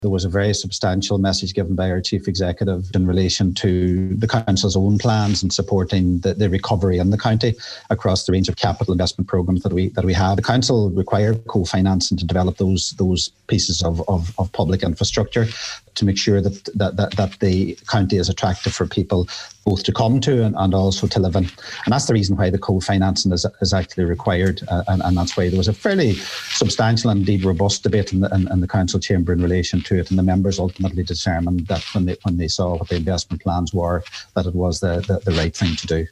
There was a very substantial message given by our Chief Executive in relation to the Council's own plans and supporting the recovery in the county across the range of capital investment programmes that we have. The Council required co-financing to develop those pieces of public infrastructure to make sure that the county is attractive for people both to come to and also to live in. And that's the reason why the co-financing is actually required. And that's why there was a fairly substantial and indeed robust debate in the Council chamber in relation to it. And the members ultimately determined that when they saw what the investment plans were, that it was the right thing to do.